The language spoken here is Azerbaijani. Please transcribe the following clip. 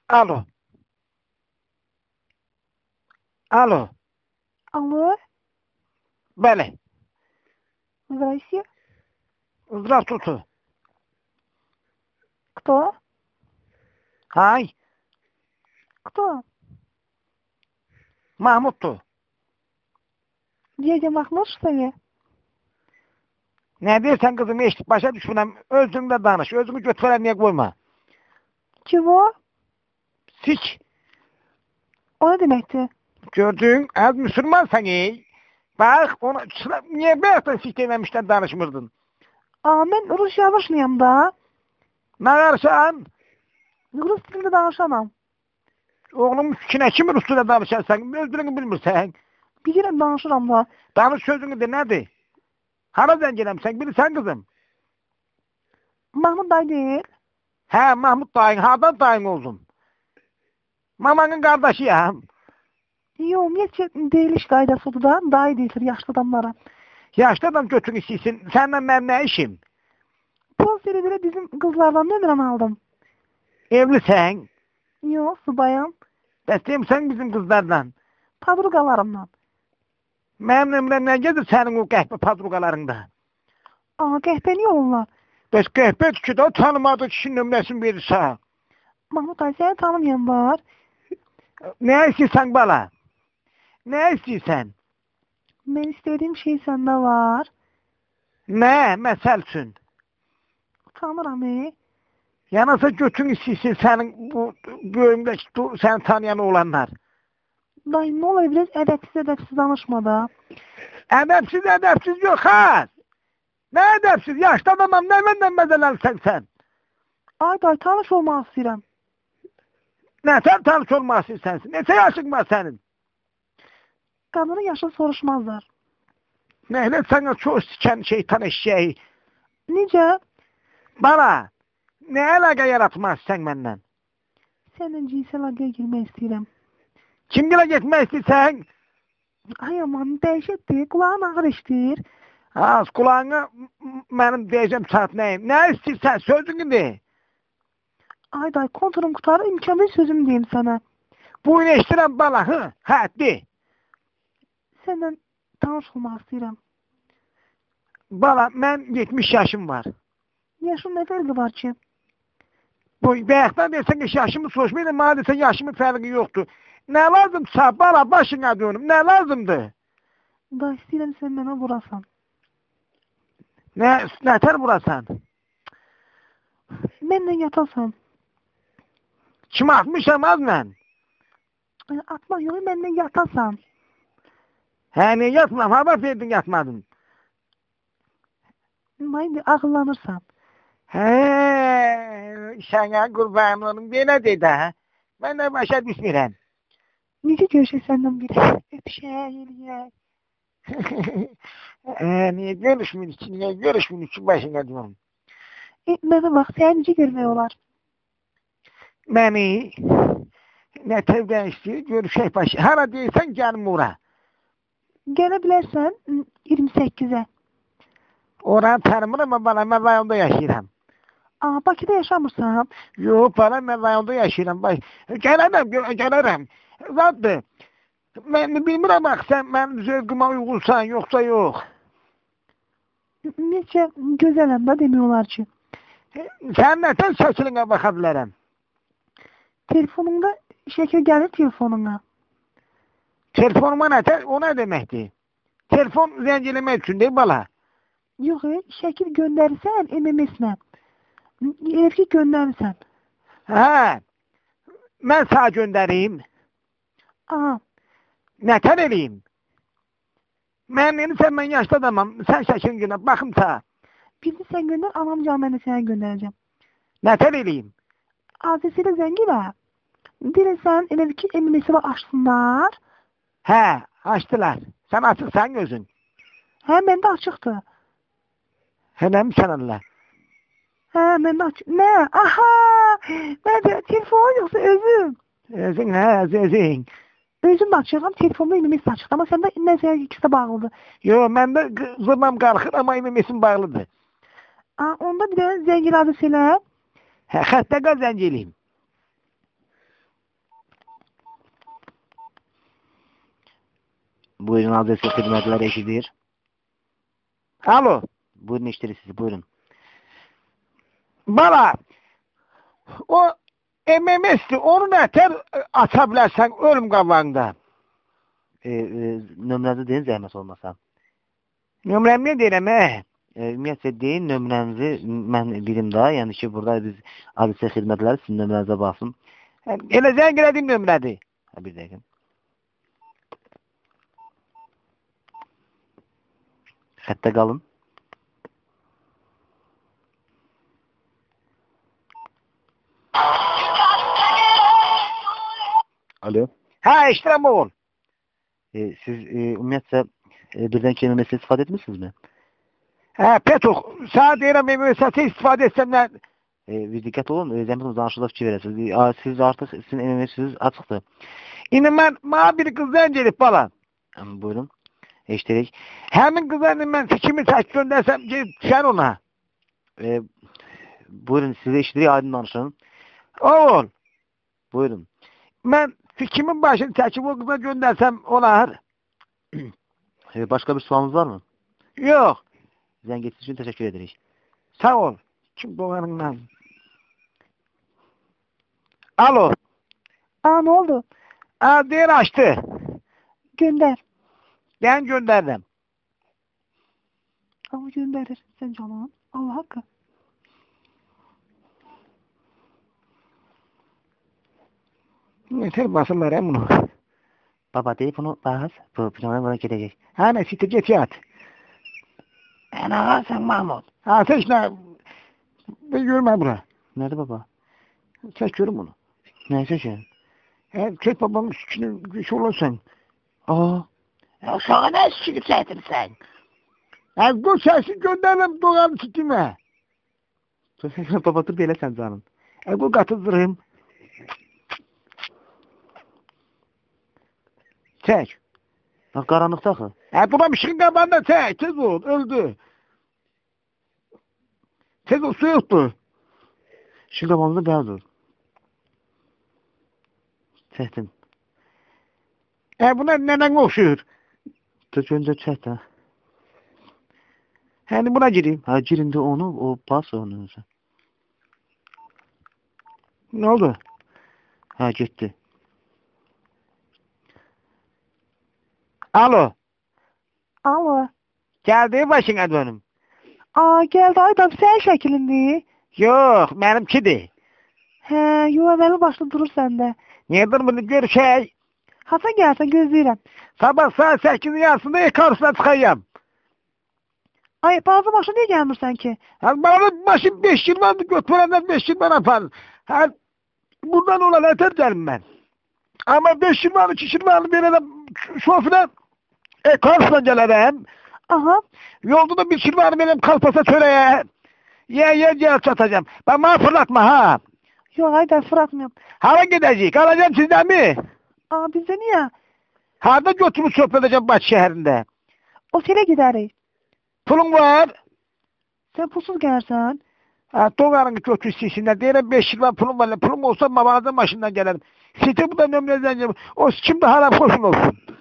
Alo. Alo. Алло, Bəli. здрасте. Здравствуйте. Кто? Hay. Кто? Mahmud'dur. Dядя Mahmud, что ли? Ne deyirsən qızım, eşit, başa düşmürəm. Özünlə danış. Özünü götürən niyə qoyma? Чего? Sik. O ne demekti? Gördün, az Müslüman səni. Bax, onu niyə bayaqdan sik deməmişdən danışmırdın? Ben Rus yazışmıyam da. Ne qarşan? Rus dilinde danışamam. Oğlum fikrinə kimi Rusçada danışarsan, öz dilini bilmirsən. Bilirəm danışıram da. Danış sözünü de, nədir? Hara zəng eləmsən, bilirsən qızım? Mahmud dayı değil. Hə, Mahmud dayın, hardan dayın olsun? Mamanın qardaşıyam. Yo, ümumiyyətcə deyiliş qaydasıdır da. Dayı deyilir yaşlı adamlara. Yaşlı adam götürün istəyirsin, səndən mənim nə işim? Prosterede bizim kızlardan nömrəni aldım. Evlisən? Yo, subayam. Bəs demirsən bizim qızlardan? Padrugalarımdan. Mənim nömrəm nə gedir sənin o qəhbə padrugalarında? Qəhbə niyə onlar? Bəs qəhbə ki də tanımadığı kişinin nömrəsini verirsə. Mahmud dayı səni tanımayan var. Nə istəyirsən bala? Nə istəyirsən? Mən istədiyim şey səndə var. Nə, məsəl üçün? Tanıram, Yanasa götün istəyirsin sənin bu böyümdəki səni tanıyan olanlar. Dayı, nə olar biraz ədəbsiz danışma da. Ədəbsiz yox, ha! Nə ədəbsiz? Yaşlı adamam, nə məndən məzələnsən sən? Ay dayı, tanış olmaq istəyirəm. Nə, sən tanış olmaq istəyirsən? Neçə yaşın var sənin? Qadının yaşını soruşmazlar. Nə, elə sənə çox sikən şeytan eşşəyi. Necə? Bala, nə əlaqə yaratmaz sən məndən? Səndən cinsel əlaqəyə girmək istəyirəm. Kimgilə getmək istəyirsən? Ay aman, dəhşətdir, qulağın ağır işdir. Az, qulağını mənim deyəcəm saat nəyim? Nə istəyirsən, sözünü de. Ay dayı, konturum qutarı, imkanlı sözümü deyim sənə. Buyun eşdirəm bala, hə, de. Səndən tanış olmaq istəyirəm. Bala, mən 70 yaşım var. Yaşın nə fərqi var ki? Bu, bayaqdan deyirsən ki, yaşımı soruşmayın, mənə deyirsən, yaşımın fərqi yoxdur. Nə lazımsa, bala, başına dönüm, nə lazımdır? Da istəyirəm sən mənə vurasan. Nətər vurasan? Mənlə yatasan. Kim atmışam az mən? Atmaq yox, mənlə yatasan. Hə, niyə yatmam? Haber verdin yatmadın. İndi ağıllanırsan. Hə, sənə qurban olum, belə dedi, hə? Mən də başa düşmürəm. Necə görüşək səndən biri? Öpüşək, eləyək. Niyə görüşmürük ki, niyə görüşmürük ki, başına diyorum. Mənə bax, səni necə görmək olar? Məni nə tövbə istəyir, görüşək başı. Hara deyirsən, gəlim ora. Gələ bilərsən 28-ə. Oranı tanımıram ama bana, mən rayonda yaşayıram. Bakıda yaşamırsan? Yox, bana, mən rayonda yaşayıram. Gələrəm. Zaddır. Mən bilmirəm, bax, sən mənim zövqüma uyğunsan, yoxsa yox. Necə gözələm də demək olar ki. Sən nətən şəkilinə baxa bilərəm? Telefonunda şəkil gəlir telefonuna. Telefonuma nətən? O nə deməkdir? Telefon zəng eləmək üçün deyil, bala. Yox, şəkil göndərirsən MMS-lə. Elə ki, göndərirsən. Hə, mən sağ göndəreyim. Nətən eləyim? Mən sən mən yaşlı adamam, sən şəkilin göndər, baxım sağ. Birini sən göndər, anam canım, mən də sənə göndərəcəm. Nətən eləyim? Adresilə zəng elə. Deyirsən, elə ki, MMS-i açsınlar. Hə, açdılar. Sən açıqsan özün. Hə, məndə açıqdır. Eləmişsən Allah. Hə, məndə açıq. Nə? Aha! Məndə telefon yoxsa özüm? Özün, hə, özün. Özüm də açıqam, telefonda MMS açıqdır. Amma səndə nəsə ikisi də bağlıdır. Yox, məndə zırnam qalxır, amma MMS-im bağlıdır. Onda bir də zəng adresi elə. Hə, xəttə qal zəng eləyim. Buyurun adresi hizmetler eşidir. Alo. Buyurun işleri sizi buyurun. Bana o MMS'ti. Onu neter açabilirsen ölüm qabağında. Nömrənizi deyin zəhmət olmasa. Nömrəm ne deyirəm Ümumiyyətlə deyin nömrənizi mən bilim daha. Yəni ki burada biz adresi xidmətləri sizin nömrənizə baxsın. Elə zəng elədim nömrədir. Bir dəqiqə. Xəttə qalın. Alo. Ha iştirəm oğul. Siz ümumiyyətlə birdən kelime mesele istifadə etmişsiniz mi? Ha Petuk sana deyirəm MMS'e istifadə etsəm nə? Bir diqqət olun, zəhmət olun danışıqda fikir verəsiniz. Siz artıq sizin MMS'iniz açıqdır. İndi mənə bir qız zəng edib bala. Buyurun. Eşidirik. Həmin qıza mən fikrimi çək göndərsəm düşər ona. Buyurun size eşidirik, aydın danışın. Oğul. Buyurun. Mən fikrimin başını çəkib o qıza göndərsəm olar. Başka bir sualınız var mı? Yox. Zəng etdiyiniz üçün təşəkkür edirik. Sağ ol. Kim doğanından? Alo. Aa ne oldu? Deyir açtı. Gönder. Ben gönderdim. Ama gönderir. Sen canım. Allah hakkı. Yeter basırlar ya bunu. Baba telefonu bas. Bu plana bana gidecek. Hani siktir git yat. Ana sen Mahmut. Ha sen işte. Ben görme bura. Nerede baba? Sen görün bunu. Ne seçin? Ket babamın sikini güç olursan. Aa. Ya sana ne sikini çektin sen? Bu sesi gönderim doğanı sikime. Baba dur böyle sen canım. Bu katızdırayım. Çek. Karanlıkta axı. Buna bir şeyin qabağında çek. Tez ol. Öldü. Tez ol. Su yoktu. Işık qabağında beyaz ol. Çəkdim. Buna nənən oxşuyur. Göncə çək də. Hani buna gireyim. Ha girində onu, o bas onu. Ne oldu? Ha getdi. Alo. Alo. Geldi başına dönüm. Aa geldi Aydan sen şəklindi. Yok benimkidir. He yo əvvəli başlı durur səndə. Nedir bunu görüşək? Hasan gəlsən gözləyirəm. Sabah saat 8'in yarısında karşısına çıkayım. Ay bazı başa niyə gəlmirsən ki? Bana başım 5 yıl vardı götürenden 5 yıl bana falan. Buradan olan yeter derim ben. Ama 5 yıl vardı 2 yıl vardı bir adam şoföre karşısına gelirim. Aha. Yolda da bir yıl vardı benim kalpasa töreye. Ye gel çatacağım. Ben bana fırlatma ha. Yox Aydan fırlatmıyorum. Hava gidecek alacağım sizden mi? Aa bizdə niyə? Harada götürüp sohbet edeceğim Batı şehrinde. Otelə gedərik. Pulun var. Sən pulsuz gəlirsən. Doğanın götür sisinden. Deyirəm 5 yıl var pulum var. Pulum olsa babanızın başından gelirim. Site bu da nömrə zəncəm. O kim de hala koşun olsun.